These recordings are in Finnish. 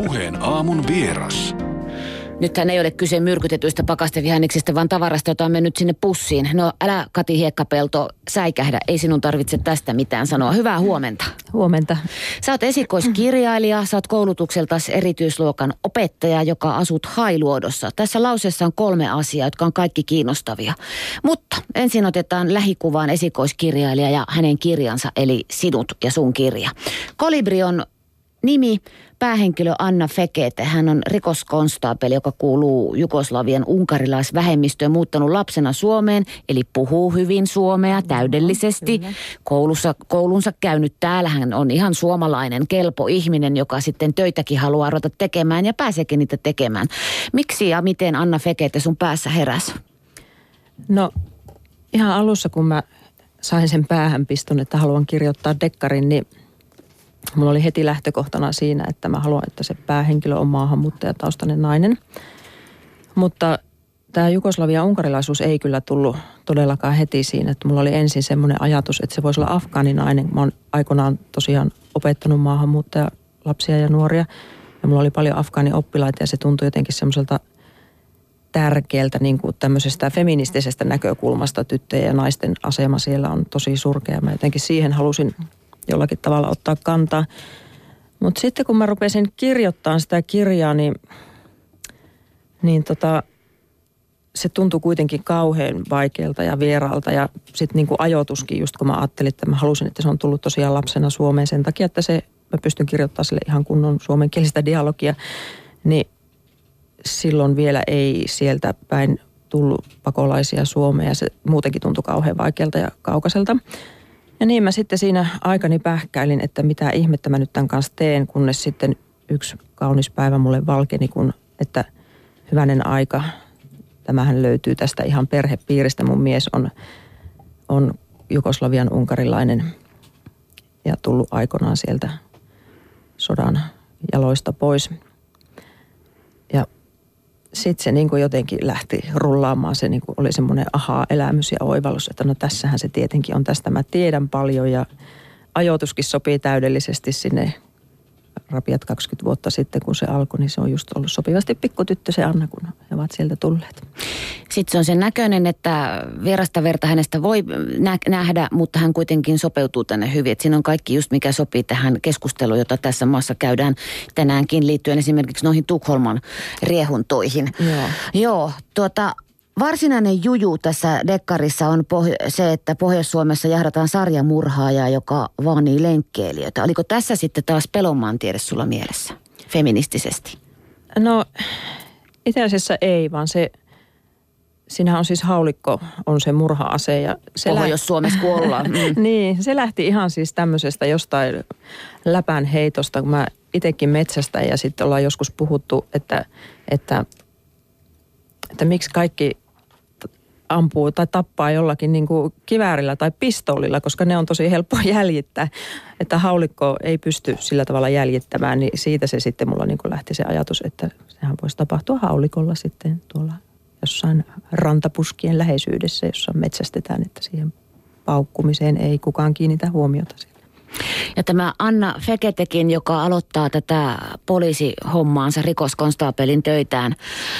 Puheen aamun vieras. Nythän ei ole kyse myrkytetyistä pakastevihanneksista, vaan tavarasta, jota on mennyt sinne pussiin. No älä, Kati Hiekkapelto, säikähdä. Ei sinun tarvitse tästä mitään sanoa. Hyvää huomenta. Huomenta. Sä oot esikoiskirjailija, sä oot koulutukseltasi erityisluokan opettaja, joka asut Hailuodossa. Tässä lauseessa on 3 asiaa, jotka on kaikki kiinnostavia. Mutta ensin otetaan lähikuvaan esikoiskirjailija ja hänen kirjansa, eli Sinut ja sun kirja. Kolibri on nimi, päähenkilö Anna Fekete. Hän on rikoskonstaapeli, joka kuuluu Jugoslavian unkarilaisvähemmistöön, muuttanut lapsena Suomeen, eli puhuu hyvin suomea täydellisesti. Koulunsa käynyt täällä. Hän on ihan suomalainen, kelpo ihminen, joka sitten töitäkin haluaa ruveta tekemään ja pääseekin niitä tekemään. Miksi ja miten Anna Fekete sun päässä heräsi? No ihan alussa, kun mä sain sen päähänpiston, että haluan kirjoittaa dekkarin, niin mulla oli heti lähtökohtana siinä, että mä haluan, että se päähenkilö on maahanmuuttajataustainen nainen. Mutta tämä Jugoslavian unkarilaisuus ei kyllä tullut todellakaan heti siinä. Että mulla oli ensin semmoinen ajatus, että se voisi olla afgaaninainen. Mä oon aikoinaan tosiaan opettanut maahanmuuttajalapsia ja nuoria. Ja mulla oli paljon afgaanioppilaita ja se tuntui jotenkin semmoiselta tärkeältä niin kuin tämmöisestä feministisestä näkökulmasta. Tyttöjen ja naisten asema siellä on tosi surkea. Mä jotenkin siihen halusin jollakin tavalla ottaa kantaa. Mutta sitten kun mä rupesin kirjoittamaan sitä kirjaa, niin se tuntui kuitenkin kauhean vaikealta ja vieraalta. Ja sitten niin kuin ajoituskin, just kun mä ajattelin, että mä halusin, että se on tullut tosiaan lapsena Suomeen sen takia, että mä pystyn kirjoittamaan sille ihan kunnon suomenkielistä dialogia, niin silloin vielä ei sieltä päin tullut pakolaisia Suomeen ja se muutenkin tuntui kauhean vaikealta ja kaukaiselta. Ja niin mä sitten siinä aikani pähkäilin, että mitä ihmettä mä nyt tämän kanssa teen, kunnes sitten yksi kaunis päivä mulle valkeni, että hyvänen aika, tämähän löytyy tästä ihan perhepiiristä. Mun mies on Jugoslavian unkarilainen ja tullut aikoinaan sieltä sodan jaloista pois. Ja sitten se niin kuin jotenkin lähti rullaamaan, se niin kuin oli semmoinen ahaa-elämys ja oivallus, että no tässähän se tietenkin on, tästä mä tiedän paljon ja ajoituskin sopii täydellisesti sinne rapiat 20 vuotta sitten, kun se alkoi, niin se on just ollut sopivasti pikkutyttö se Anna, kun he ovat sieltä tulleet. Sitten se on sen näköinen, että vierasta verta hänestä voi nähdä, mutta hän kuitenkin sopeutuu tänne hyvin. Että siinä on kaikki just mikä sopii tähän keskusteluun, jota tässä maassa käydään tänäänkin liittyen esimerkiksi noihin Tukholman riehuntoihin. Joo, varsinainen juju tässä dekkarissa on se, että Pohjois-Suomessa jahdataan sarjamurhaajaa, joka vaanii lenkkeilijöitä. Oliko tässä sitten taas pelonmaantiede sulla mielessä, feministisesti? No itse asiassa ei, vaan siinähän on siis haulikko, on se murha-ase. Ja Pohjois-Suomessa kun ollaan. Niin, se lähti ihan siis tämmöisestä jostain läpän heitosta, kun mä itsekin metsästä ja sitten ollaan joskus puhuttu, että miksi kaikki ampuu tai tappaa jollakin niin kuin kiväärillä tai pistoolilla, koska ne on tosi helppo jäljittää. Että haulikko ei pysty sillä tavalla jäljittämään, niin siitä se sitten mulla niin kuin lähti se ajatus, että sehän voisi tapahtua haulikolla sitten tuolla jossain rantapuskien läheisyydessä, jossa metsästetään, että siihen paukkumiseen ei kukaan kiinnitä huomiota siellä. Ja tämä Anna Feketekin, joka aloittaa tätä poliisihommaansa, rikoskonstaapelin töitään,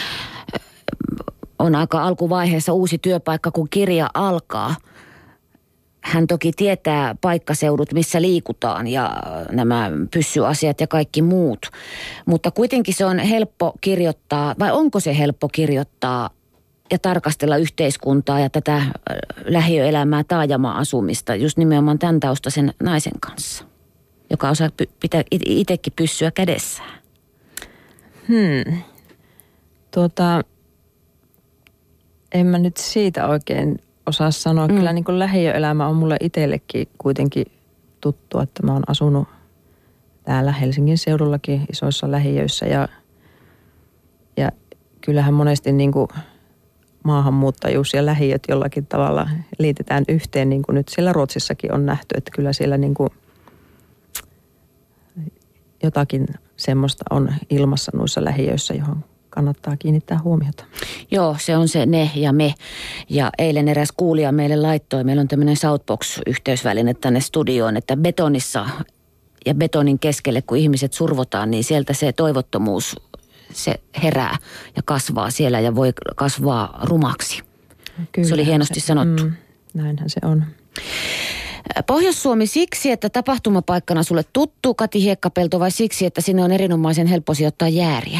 on aika alkuvaiheessa uusi työpaikka, kun kirja alkaa. Hän toki tietää paikkaseudut, missä liikutaan ja nämä pyssyasiat ja kaikki muut. Mutta kuitenkin se on helppo kirjoittaa, vai onko se helppo kirjoittaa ja tarkastella yhteiskuntaa ja tätä lähiöelämää, taajama-asumista just nimenomaan tämän taustaisen naisen kanssa, joka osaa pitää itsekin pyssyä kädessään? En mä nyt siitä oikein osaa sanoa. Kyllä niin kuin lähiöelämä on mulle itsellekin kuitenkin tuttu, että mä oon asunut täällä Helsingin seudullakin isoissa lähiöissä ja kyllähän monesti niin kuin maahanmuuttajuus ja lähiöt jollakin tavalla liitetään yhteen, niin kuin nyt siellä Ruotsissakin on nähty, että kyllä siellä niin kuin jotakin semmoista on ilmassa noissa lähiöissä, johon kannattaa kiinnittää huomiota. Joo, se on se ne ja me. Ja eilen eräs kuulija meille laittoi, meillä on tämmöinen Southbox-yhteysväline tänne studioon, että betonissa ja betonin keskelle, kun ihmiset survotaan, niin sieltä se toivottomuus, se herää ja kasvaa siellä ja voi kasvaa rumaksi. Kyllä, se oli hienosti sanottu. Näinhän se on. Pohjois-Suomi siksi, että tapahtumapaikkana sulle tuttu, Kati Hiekkapelto, vai siksi, että sinne on erinomaisen helppo sijoittaa jääriä?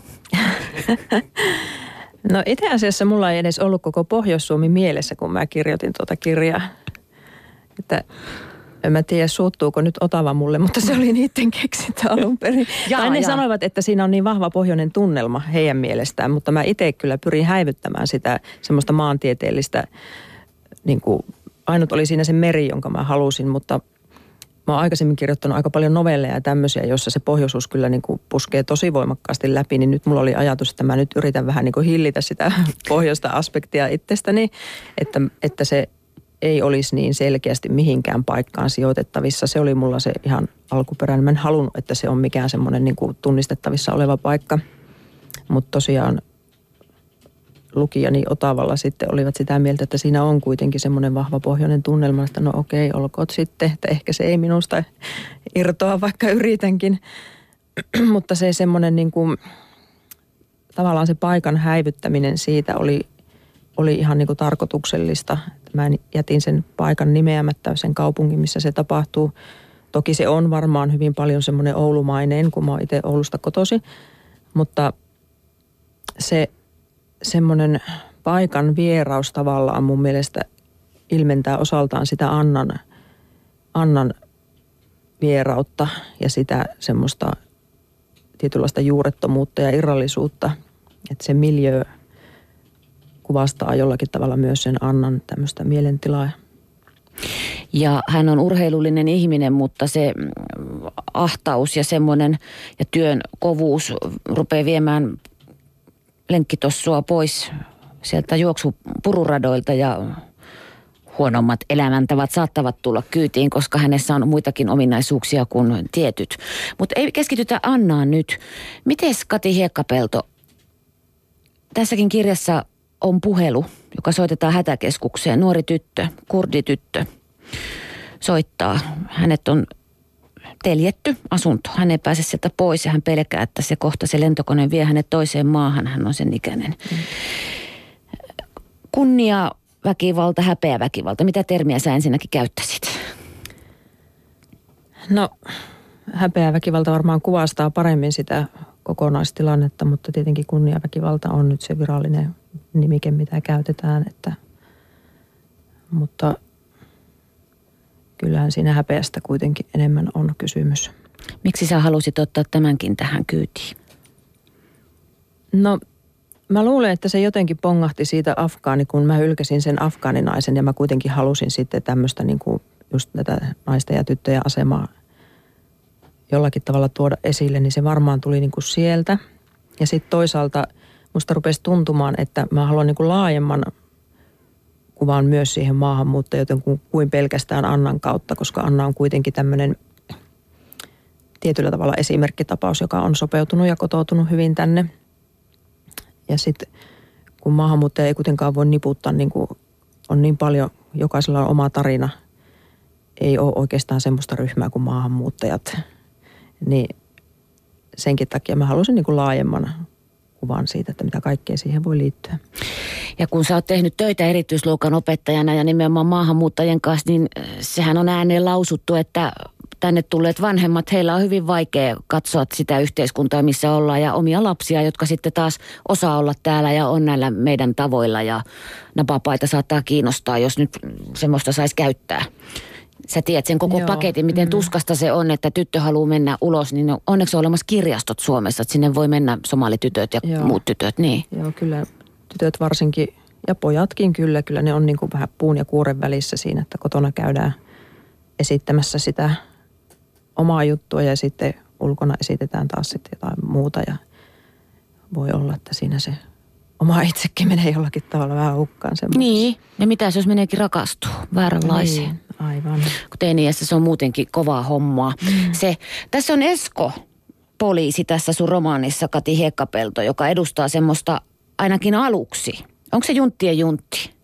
No itse asiassa mulla ei edes ollut koko Pohjois-Suomi mielessä, kun mä kirjoitin tuota kirjaa. Että en mä tiedä, suuttuuko nyt Otava mulle, mutta se oli niiden keksintö alun perin. Ne sanoivat, että siinä on niin vahva pohjoinen tunnelma heidän mielestään, mutta mä itse kyllä pyrin häivyttämään sitä semmoista maantieteellistä, niin kuin, ainut oli siinä se meri, jonka mä halusin, mutta mä oon aikaisemmin kirjoittanut aika paljon novelleja ja tämmöisiä, joissa se pohjoisuus kyllä niin kuin puskee tosi voimakkaasti läpi, niin nyt mulla oli ajatus, että mä nyt yritän vähän niin kuin hillitä sitä pohjoista aspektia itsestäni, että se ei olisi niin selkeästi mihinkään paikkaan sijoitettavissa. Se oli mulla se ihan alkuperäinen. Mä en halunnut, että se on mikään semmoinen niin kuin tunnistettavissa oleva paikka, mutta tosiaan lukijani Otavalla sitten olivat sitä mieltä, että siinä on kuitenkin semmoinen vahva pohjoinen tunnelma, että no okei, olkoot sitten, että ehkä se ei minusta irtoa, vaikka yritänkin. Mutta se semmoinen niin kuin, tavallaan se paikan häivyttäminen siitä oli ihan niin kuin tarkoituksellista. Mä jätin sen paikan nimeämättä, sen kaupungin, missä se tapahtuu. Toki se on varmaan hyvin paljon semmoinen oulumainen, kun mä oon itse Oulusta kotosi, mutta se semmoinen paikan vieraus tavallaan mun mielestä ilmentää osaltaan sitä Annan vierautta ja sitä semmoista tietynlaista juurettomuutta ja irrallisuutta, että se miljöö kuvastaa jollakin tavalla myös sen Annan tämmöistä mielentilaa. Ja hän on urheilullinen ihminen, mutta se ahtaus ja semmoinen ja työn kovuus rupeaa viemään lenkkitossua pois sieltä juoksupururadoilta ja huonommat elämäntavat saattavat tulla kyytiin, koska hänessä on muitakin ominaisuuksia kuin tietyt. Mutta ei keskitytä Annaan nyt. Mites Kati Hiekkapelto? Tässäkin kirjassa on puhelu, joka soitetaan hätäkeskukseen. Nuori tyttö, kurdityttö, soittaa. Hänet on teljetty asunto. Hän ei pääse sieltä pois ja hän pelkää, että se lentokone vie hänet toiseen maahan. Hän on sen ikäinen. Kunniaväkivalta, häpeäväkivalta. Mitä termiä sä ensinnäkin käyttäisit? No, häpeäväkivalta varmaan kuvastaa paremmin sitä kokonaistilannetta, mutta tietenkin kunniaväkivalta on nyt se virallinen nimike, mitä käytetään. Mutta kyllähän siinä häpeästä kuitenkin enemmän on kysymys. Miksi sä halusit ottaa tämänkin tähän kyytiin? No, mä luulen, että se jotenkin pongahti siitä afgaani, kun mä ylkäsin sen afgaaninaisen ja mä kuitenkin halusin sitten tämmöistä niin kuin just tätä naisten ja tyttöjen asemaa jollakin tavalla tuoda esille, niin se varmaan tuli niin kuin sieltä. Ja sitten toisaalta musta rupesi tuntumaan, että mä haluan niin kuin laajemman kuvan myös siihen maahanmuuttajuuteen kuin pelkästään Annan kautta, koska Anna on kuitenkin tämmöinen tietyllä tavalla esimerkkitapaus, joka on sopeutunut ja kotoutunut hyvin tänne. Ja sitten kun maahanmuuttaja ei kuitenkaan voi niputtaa, niin kuin on niin paljon, jokaisella on oma tarina, ei ole oikeastaan semmoista ryhmää kuin maahanmuuttajat, niin senkin takia mä halusin niin kuin laajemman kuvan siitä, että mitä kaikkea siihen voi liittyä. Ja kun sä oot tehnyt töitä erityisluokan opettajana ja nimenomaan maahanmuuttajien kanssa, niin sehän on ääneen lausuttu, että tänne tulleet vanhemmat, heillä on hyvin vaikea katsoa sitä yhteiskuntaa, missä ollaan ja omia lapsia, jotka sitten taas osaa olla täällä ja on näillä meidän tavoilla ja napapaita saattaa kiinnostaa, jos nyt semmoista saisi käyttää. Sä tiedät sen koko paketin, miten tuskasta se on, että tyttö haluaa mennä ulos, niin onneksi on olemassa kirjastot Suomessa, että sinne voi mennä somalitytöt ja muut tytöt, niin. Joo, kyllä tytöt varsinkin ja pojatkin kyllä ne on niin kuin vähän puun ja kuuren välissä siinä, että kotona käydään esittämässä sitä omaa juttua ja sitten ulkona esitetään taas sitten jotain muuta ja voi olla, että siinä se oma itsekin menee jollakin tavalla vähän hukkaan semmoisessa. Niin, ja mitä jos meneekin rakastuu vääränlaiseen? Niin, aivan. Kun teini-iässä se on muutenkin kovaa hommaa. Tässä on Esko, poliisi tässä sun romaanissa, Kati Hiekkapelto, joka edustaa semmoista ainakin aluksi. Onko se junttien juntti?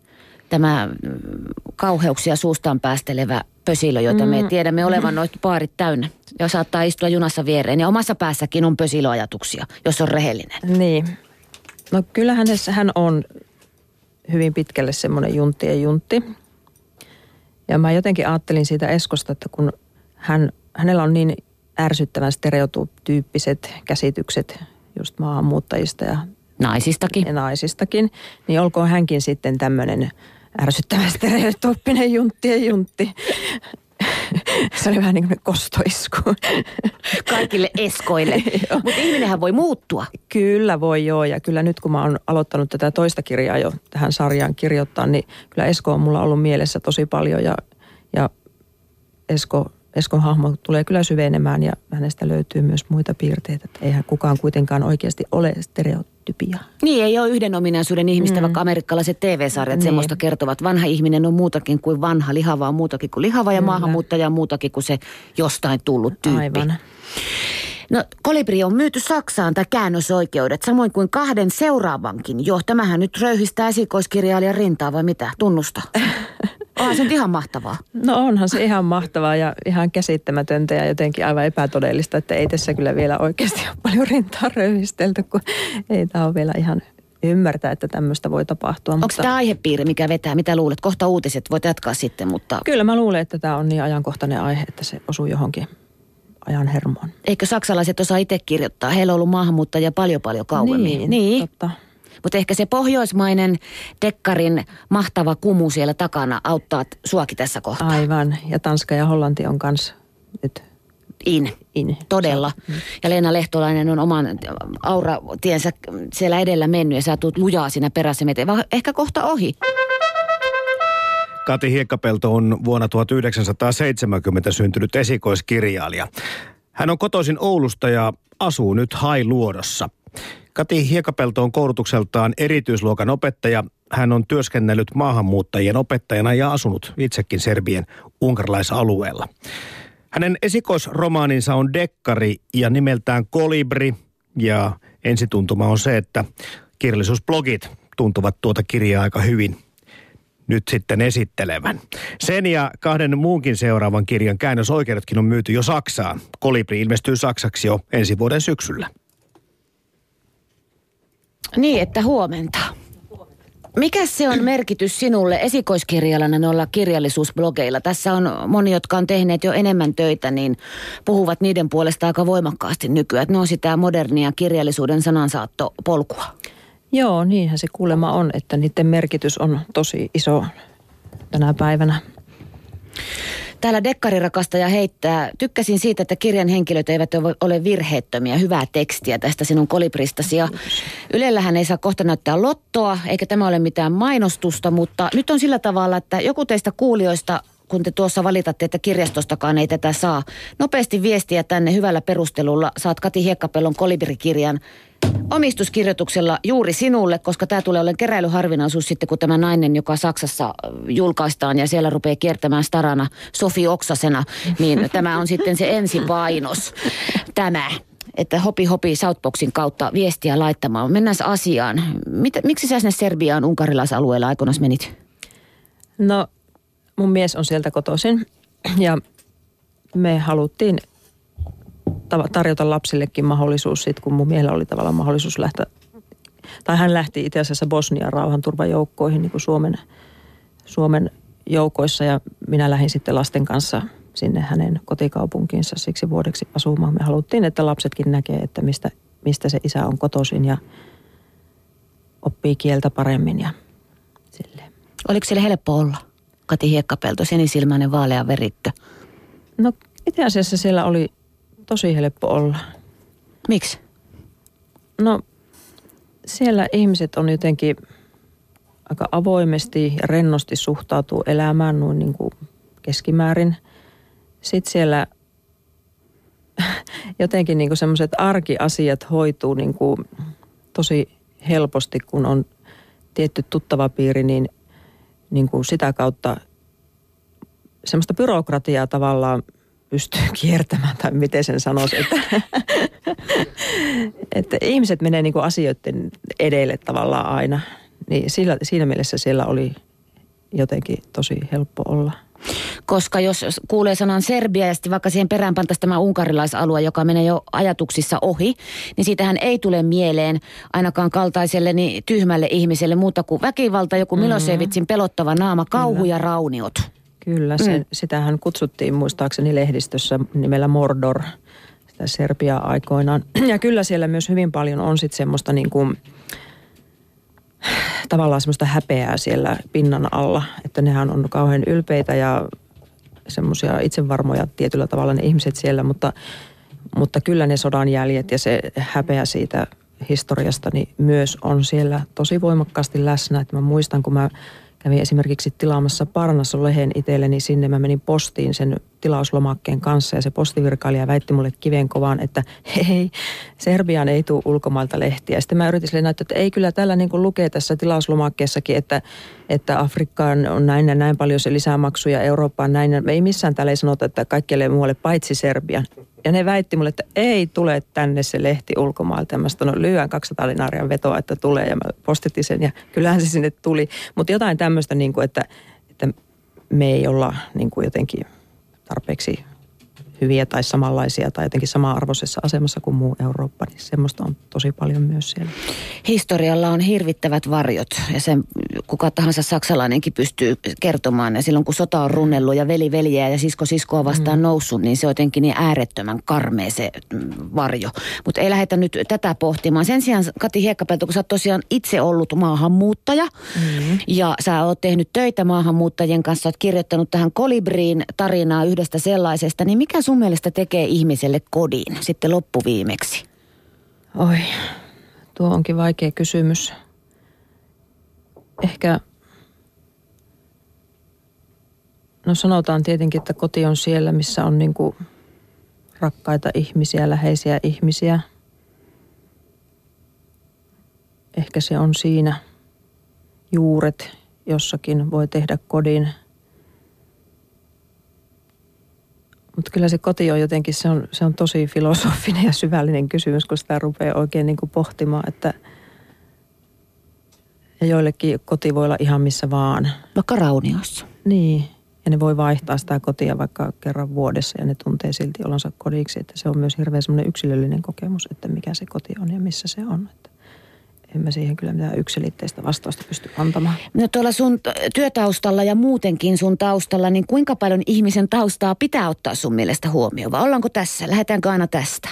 tämä kauheuksia suustaan päästelevä pösilö, jota me tiedämme olevan noita baarit täynnä. Ja saattaa istua junassa viereen. Ja omassa päässäkin on pösilöajatuksia, jos on rehellinen. Niin. No kyllähän hän on hyvin pitkälle semmoinen junttien juntti. Ja mä jotenkin ajattelin siitä Eskosta, että kun hänellä on niin ärsyttävän stereotyyppiset käsitykset just maahanmuuttajista ja naisistakin, niin olkoon hänkin sitten tämmöinen ärsyttävän stereotyyppinen junttien juntti. Se oli vähän niin kuin kostoisku. Kaikille eskoille. Mutta ihminenhän voi muuttua. Kyllä voi joo, ja kyllä nyt kun mä oon aloittanut tätä toista kirjaa jo tähän sarjaan kirjoittaa, niin kyllä Esko on mulla ollut mielessä tosi paljon ja Eskon hahmo tulee kyllä syvenemään ja hänestä löytyy myös muita piirteitä. Että eihän kukaan kuitenkaan oikeasti ole stereotypia. Niin, ei ole yhden ominaisuuden ihmistä, vaikka amerikkalaiset TV-sarjat semmoista kertovat. Vanha ihminen on muutakin kuin vanha, lihava on muutakin kuin lihava ja maahanmuuttaja on muutakin kuin se jostain tullut tyyppi. Aivan. No, Kolibri on myyty Saksaan tai käännösoikeudet, samoin kuin 2 seuraavankin jo. Tämähän nyt röyhistää esikoiskirjailijan rintaa vai mitä? Tunnusta. Onhan se nyt ihan mahtavaa. No onhan se ihan mahtavaa ja ihan käsittämätöntä ja jotenkin aivan epätodellista, että ei tässä kyllä vielä oikeasti ole paljon rintaa röyhistelty, kun ei tämä ole vielä ihan ymmärtää, että tämmöistä voi tapahtua. Onko tämä aihepiiri, mikä vetää? Mitä luulet? Kohta uutiset, voit jatkaa sitten, mutta... Kyllä mä luulen, että tämä on niin ajankohtainen aihe, että se osuu johonkin ajan hermoon. Eikö saksalaiset osaa itse kirjoittaa? Heillä on ollut maahanmuuttajia paljon kauemmin. Niin. Totta. Mutta ehkä se pohjoismainen dekkarin mahtava kumu siellä takana auttaa suakin tässä kohtaa. Aivan. Ja Tanska ja Hollanti on kanssa nyt in. Todella. Ja Leena Lehtolainen on oman auratiensä siellä edellä mennyt ja sä tulet lujaa siinä perässä. Ehkä kohta ohi. Kati Hiekkapelto on vuonna 1970 syntynyt esikoiskirjailija. Hän on kotoisin Oulusta ja asuu nyt Hailuodossa. Kati Hiekkapelto on koulutukseltaan erityisluokan opettaja. Hän on työskennellyt maahanmuuttajien opettajana ja asunut itsekin Serbien unkarilaisalueella. Hänen esikoisromaaninsa on dekkari ja nimeltään Kolibri. Ja ensituntuma on se, että kirjallisuusblogit tuntuvat tuota kirjaa aika hyvin nyt sitten esittelevän. Sen ja 2 muunkin seuraavan kirjan käännösoikeudetkin on myyty jo Saksaan. Kolibri ilmestyy saksaksi jo ensi vuoden syksyllä. Niin, että huomenta. Mikä se on merkitys sinulle esikoiskirjailijana noilla kirjallisuusblogeilla? Tässä on moni, jotka on tehneet jo enemmän töitä, niin puhuvat niiden puolesta aika voimakkaasti nykyään. Ne on sitä modernia kirjallisuuden sanansaattopolkua. Joo, niinhän se kuulemma on, että niiden merkitys on tosi iso tänä päivänä. Täällä dekkarirakastaja heittää, tykkäsin siitä, että kirjan henkilöt eivät ole virheettömiä, hyvää tekstiä tästä sinun Kolibristasi. Ja Ylellähän ei saa kohta näyttää lottoa, eikä tämä ole mitään mainostusta, mutta nyt on sillä tavalla, että joku teistä kuulijoista, kun te tuossa valitatte, että kirjastostakaan ei tätä saa, nopeasti viestiä tänne hyvällä perustelulla. Saat Kati Hiekkapellon Kolibri-kirjan omistuskirjoituksella juuri sinulle, koska tämä tulee olemaan keräilyharvinaisuus sitten, kun tämä nainen, joka Saksassa julkaistaan ja siellä rupeaa kiertämään starana Sofi Oksasena, niin tämä on sitten se ensipainos. Tämä, että hopi Southboxin kautta viestiä laittamaan. Mennään asiaan. Miksi sä sinne Serbiaan unkarilaisalueella aikoinaan menit? No, mun mies on sieltä kotoisin ja me haluttiin tarjota lapsillekin mahdollisuus sit, kun mun miehellä oli tavallaan mahdollisuus lähteä, tai hän lähti itse asiassa Bosnian rauhanturvajoukkoihin niin kuin Suomen joukoissa ja minä lähdin sitten lasten kanssa sinne hänen kotikaupunkiinsa siksi vuodeksi asumaan. Me haluttiin, että lapsetkin näkee, että mistä se isä on kotoisin ja oppii kieltä paremmin ja silleen. Oliko siellä helppo olla? Kati Hiekkapelto, sinisilmäinen vaalea verikkö. No itse asiassa siellä oli tosi helppo olla. Miksi? No siellä ihmiset on jotenkin aika avoimesti ja rennosti suhtautuu elämään noin niin kuin keskimäärin. Sitten siellä jotenkin niin kuin semmoiset arkiasiat hoituu niin kuin tosi helposti, kun on tietty tuttava piiri, niin kuin sitä kautta semmoista byrokratiaa tavallaan pystyy kiertämään, tai miten sen sanoisi, että ihmiset menee niin kuin asioiden edelle tavallaan aina. Niin siinä mielessä siellä oli jotenkin tosi helppo olla. Koska jos kuulee sanan Serbia ja sitten vaikka siihen perään pantaisi tämä unkarilaisalue, joka menee jo ajatuksissa ohi, niin siitähän ei tule mieleen ainakaan kaltaiselle niin tyhmälle ihmiselle muuta kuin väkivalta, joku Milosevicin pelottava naama, kauhu ja rauniot. Kyllä, sitähän kutsuttiin muistaakseni lehdistössä nimellä Mordor, sitä Serbiaa aikoinaan. Ja kyllä siellä myös hyvin paljon on sitten semmoista niin kuin tavallaan semmoista häpeää siellä pinnan alla, että nehän on kauhean ylpeitä ja semmoisia itsevarmoja tietyllä tavalla ne ihmiset siellä, mutta kyllä ne sodan jäljet ja se häpeä siitä historiasta niin myös on siellä tosi voimakkaasti läsnä. Että mä muistan, kun mä kävin esimerkiksi tilaamassa Parnasson-lehen itselleni sinne, mä menin postiin sen tilauslomakkeen kanssa ja se postivirkailija väitti mulle kivenkovaan, että hei, Serbiaan ei tule ulkomailta lehtiä. Sitten mä yritin sille näyttää, että ei kyllä tällä niin kuin lukee tässä tilauslomakkeessakin, että Afrikkaan on näin ja näin paljon se lisämaksuja, Eurooppaan näin. Ei missään täällä ei sanota, että kaikkialle muualle paitsi Serbian. Ja ne väitti mulle, että ei tule tänne se lehti ulkomailta. Ja mä sanoin, lyön 200 dinaaria vetoa, että tulee. Ja mä postitin sen ja kyllähän se sinne tuli. Mutta jotain tämmöistä, niin kuin, että me ei olla niin kuin jotenkin tarpeeksi hyviä tai samanlaisia tai jotenkin sama-arvoisessa asemassa kuin muu Eurooppa, niin semmoista on tosi paljon myös siellä. Historialla on hirvittävät varjot ja sen kuka tahansa saksalainenkin pystyy kertomaan. Ja silloin kun sota on runnellut ja veli veljeä ja sisko siskoa vastaan noussut, niin se on jotenkin niin äärettömän karmea se varjo. Mutta ei lähdetä nyt tätä pohtimaan. Sen sijaan Kati Hiekkapelto, kun sä oot tosiaan itse ollut maahanmuuttaja ja sä oot tehnyt töitä maahanmuuttajien kanssa, oot kirjoittanut tähän Kolibriin tarinaa yhdestä sellaisesta, niin mikä sun mielestä tekee ihmiselle kodin sitten loppuviimeksi? Oi, tuo onkin vaikea kysymys. Ehkä, no sanotaan tietenkin, että koti on siellä, missä on niinku rakkaita ihmisiä, läheisiä ihmisiä. Ehkä se on siinä juuret, jossakin voi tehdä kodin. Mutta kyllä se koti on jotenkin, se on tosi filosofinen ja syvällinen kysymys, kun sitä rupeaa oikein niin kuin pohtimaan, että ja joillekin koti voi olla ihan missä vaan. Vaikka raunioissa. Niin, ja ne voi vaihtaa sitä kotia vaikka kerran vuodessa ja ne tuntee silti olonsa kodiksi, että se on myös hirveän semmoinen yksilöllinen kokemus, että mikä se koti on ja missä se on. Että en mä siihen kyllä mitään yksiselitteistä vastausta pysty antamaan. No tuolla sun työtaustalla ja muutenkin sun taustalla, niin kuinka paljon ihmisen taustaa pitää ottaa sun mielestä huomioon? Vai ollaanko tässä? Lähdetäänkö aina tästä?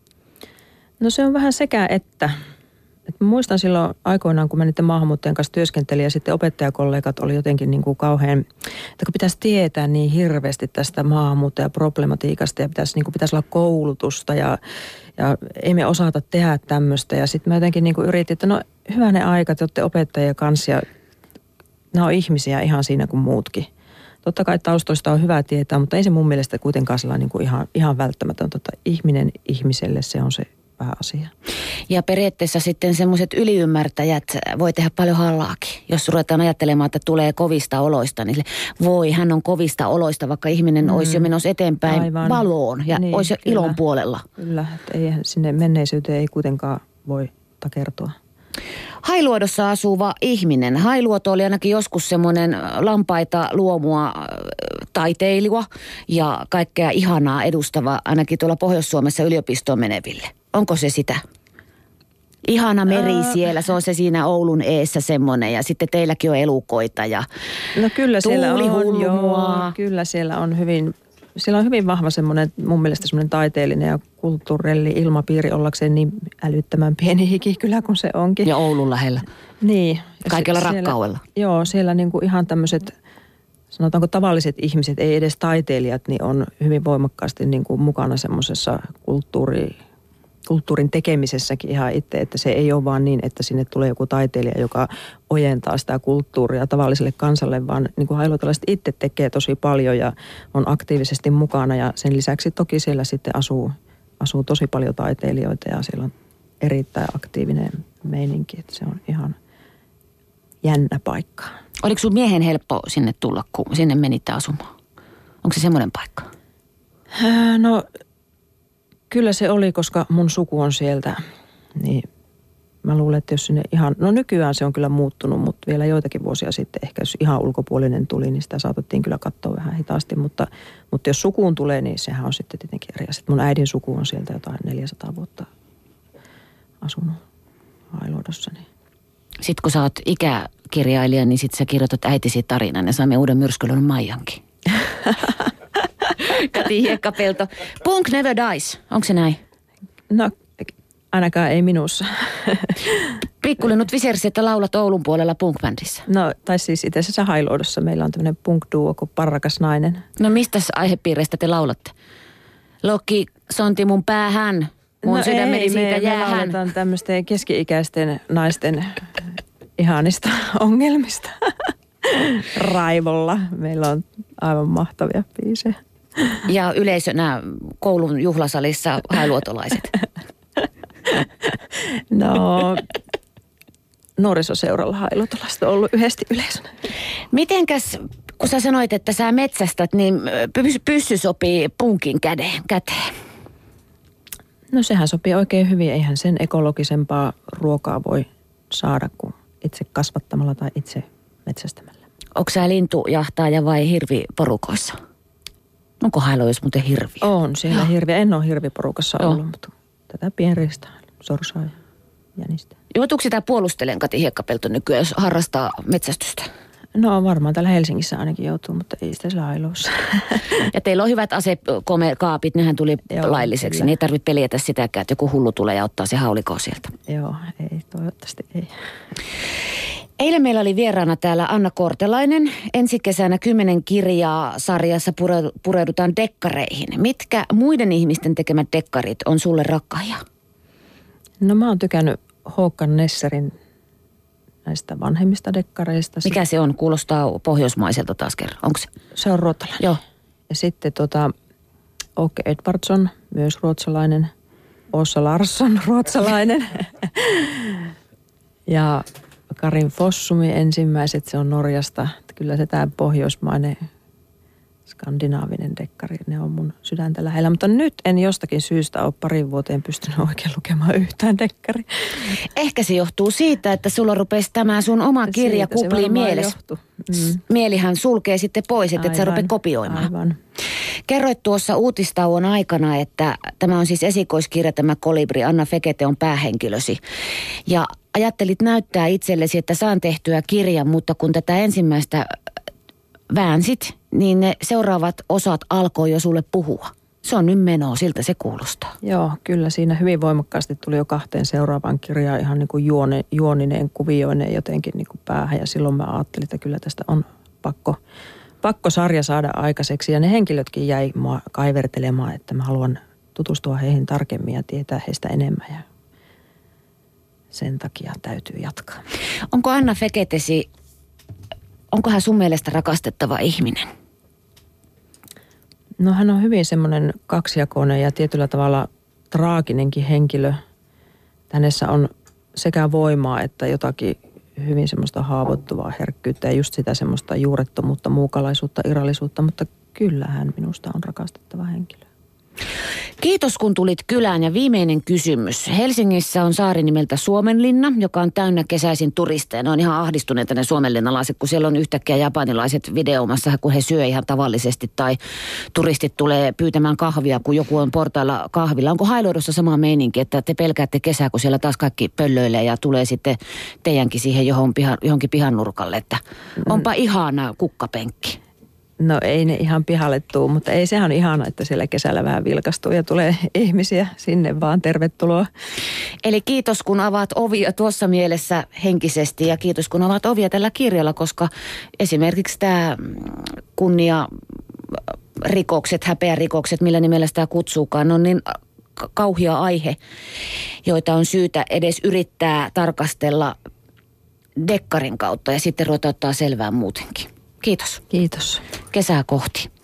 No se on vähän sekä että. Mä muistan silloin aikoinaan, kun mä niiden maahanmuuttajien kanssa työskentelin ja sitten opettajakollegat oli jotenkin niin kuin kauhean, että kun pitäisi tietää niin hirveästi tästä maahanmuuttajaproblematiikasta ja pitäisi olla koulutusta ja ei me osata tehdä tämmöistä. Ja sitten mä jotenkin niin kuin yritin, että no hyvänen aika, te olette opettajia kanssa ja nämä on ihmisiä ihan siinä kuin muutkin. Totta kai taustoista on hyvä tietää, mutta ei se mun mielestä kuitenkaan sellainen niin kuin ihan välttämätöntä. Ihminen ihmiselle se on se pääasia. Ja periaatteessa sitten semmoiset yliymmärtäjät voi tehdä paljon hallaakin. Jos ruvetaan ajattelemaan, että tulee kovista oloista, niin voi, hän on kovista oloista, vaikka ihminen olisi jo menossa eteenpäin aivan valoon ja niin, olisi jo ilon puolella. Kyllä, että ei, sinne menneisyyteen ei kuitenkaan voi takertua. Hailuodossa asuva ihminen. Hailuoto oli ainakin joskus semmoinen lampaita luomua taiteilua ja kaikkea ihanaa edustava ainakin tuolla Pohjois-Suomessa yliopistoon meneville. Onko se sitä? Ihana meri siellä, se on se siinä Oulun eessä semmoinen ja sitten teilläkin on elukoita ja no kyllä siellä on, joo, kyllä siellä on hyvin vahva semmoinen, mun mielestä semmoinen taiteellinen ja kulttuurelli ilmapiiri ollakseen niin älyttömän pieni hikikylä kuin se onkin. Ja Oulun lähellä. Niin. Kaikella rakkaudella. Joo, siellä niinku ihan tämmöiset, sanotaanko tavalliset ihmiset, ei edes taiteilijat, niin on hyvin voimakkaasti niinku mukana semmoisessa kulttuurin tekemisessäkin ihan itse, että se ei ole vaan niin, että sinne tulee joku taiteilija, joka ojentaa sitä kulttuuria tavalliselle kansalle, vaan niin kuin hailuotalaiset itse tekee tosi paljon ja on aktiivisesti mukana ja sen lisäksi toki siellä sitten asuu tosi paljon taiteilijoita ja siellä on erittäin aktiivinen meininki, että se on ihan jännä paikka. Oliko sun miehen helppo sinne tulla, kun sinne menitte asumaan? Onko se semmoinen paikka? No kyllä se oli, koska mun suku on sieltä, niin mä luulen, että jos sinne ihan, no nykyään se on kyllä muuttunut, mutta vielä joitakin vuosia sitten ehkä jos ihan ulkopuolinen tuli, niin sitä saatettiin kyllä katsoa vähän hitaasti, mutta jos sukuun tulee, niin sehän on sitten tietenkin eri asia. Mun äidin suku on sieltä jotain 400 vuotta asunut Hailuodossa. Niin. Sitten kun sä oot ikäkirjailija, niin sitten sä kirjoitat äitisi tarinan ja saamme uuden myrskylön Maijankin. Kati Hiekkapelto. Punk never dies. Onko se näin? No, ainakaan ei minussa. Pikkulinnut visersi, että laulat Oulun puolella punk-bändissä. No, tai siis itse asiassa Hailuodossa meillä on tämmöinen punk-duo kuin Parrakas nainen. No mistäs aihepiiristä te laulatte? Lokki sonti mun päähän, mun sydämeni siitä jäähän. Me lauletaan tämmöisten keski-ikäisten naisten ihanista ongelmista raivolla. Meillä on aivan mahtavia biisejä. Ja yleisönä koulun juhlasalissa hailuotolaiset. No, nuorisoseuralla hailuotolaiset on ollut yhdesti yleisönä. Mitenkäs, kun sä sanoit, että sä metsästät, niin pyssy sopii punkin käteen? No sehän sopii oikein hyvin. Eihän sen ekologisempaa ruokaa voi saada kuin itse kasvattamalla tai itse metsästämällä. Onko sä lintujahtaaja vai hirviporukoissa? Onko Hailuodossa muuten hirviä? On siellä hirviä. En ole hirviporukassa ollut, mutta tätä pienriistaa, sorsaa ja jänistä. Joutuuko sitä puolustelemaan Kati Hiekkapelto nykyään, jos harrastaa metsästystä? No varmaan täällä Helsingissä ainakin joutuu, mutta ei sitä siellä Hailuodossa. Ja teillä on hyvät asekaapit, nehän tuli lailliseksi. Niin ei tarvitse peljätä sitäkään, että joku hullu tulee ja ottaa se haulikko sieltä. Joo, ei, toivottavasti ei. Eilen meillä oli vieraana täällä Anna Kortelainen. Ensi kesänä 10 kirjaa sarjassa pureudutaan dekkareihin. Mitkä muiden ihmisten tekemät dekkarit on sulle rakkaja? No mä oon tykännyt Håkan Nesserin näistä vanhemmista dekkareista. Mikä se on? Kuulostaa pohjoismaiselta taas kerran. Onko se? Se on ruotsalainen. Joo. Ja sitten Åke Edvardsson, myös ruotsalainen. Åsa Larsson, ruotsalainen. Ja Karin Fossumi ensimmäiset, se on Norjasta. Kyllä se tämä pohjoismainen, skandinaavinen dekkari, ne on mun sydäntä lähellä. Mutta nyt en jostakin syystä ole parin vuoteen pystynyt oikein lukemaan yhtään dekkari. Ehkä se johtuu siitä, että sulla rupesi tämä sun oma kirja kuplii mielessä. Mielihän sulkee sitten pois, että et sä rupet kopioimaan. Aivan. Kerroit tuossa uutistauon aikana, että tämä on siis esikoiskirja, tämä Kolibri. Anna Fekete on päähenkilösi. Ja ajattelit näyttää itsellesi, että saan tehtyä kirjan, mutta kun tätä ensimmäistä väänsit, niin ne seuraavat osat alkoi jo sulle puhua. Se on nyt menoa, siltä se kuulostaa. Joo, kyllä siinä hyvin voimakkaasti tuli jo 2 seuraavaan kirjaan ihan niin kuin juonineen, kuvioineen jotenkin niin kuin päähän. Ja silloin mä ajattelin, että kyllä tästä on pakko sarja saada aikaiseksi. Ja ne henkilötkin jäi mua kaivertelemaan, että mä haluan tutustua heihin tarkemmin ja tietää heistä enemmän. Ja sen takia täytyy jatkaa. Onko Anna Feketesi, onko hän sun mielestä rakastettava ihminen? No hän on hyvin semmoinen kaksijakoinen ja tietyllä tavalla traaginenkin henkilö. Hänessä on sekä voimaa että jotakin hyvin semmoista haavoittuvaa herkkyyttä ja just sitä semmoista juurettomuutta, muukalaisuutta, irrallisuutta, mutta kyllä hän minusta on rakastettava henkilö. Kiitos kun tulit kylään ja viimeinen kysymys. Helsingissä on saari nimeltä Suomenlinna, joka on täynnä kesäisin turisteja. Ne on ihan ahdistuneita ne suomenlinnalaiset, kun siellä on yhtäkkiä japanilaiset videomassa, kun he syö ihan tavallisesti. Tai turistit tulee pyytämään kahvia, kun joku on portailla kahvilla. Onko Hailuodossa sama meininki, että te pelkäätte kesää, kun siellä taas kaikki pöllöilee ja tulee sitten teidänkin siihen johonkin pihannurkalle, että onpa ihana kukkapenkki. No ei ne ihan pihalle tuu, mutta ei sehän ihana, että siellä kesällä vähän vilkastuu ja tulee ihmisiä sinne vaan. Tervetuloa. Eli kiitos kun avaat ovia tuossa mielessä henkisesti ja kiitos kun avaat ovia tällä kirjalla, koska esimerkiksi tämä kunniarikokset, häpeärikokset, millä nimellä sitä kutsuukaan, on niin kauhea aihe, joita on syytä edes yrittää tarkastella dekkarin kautta ja sitten ruveta ottaa selvää muutenkin. Kiitos. Kiitos. Kesää kohti.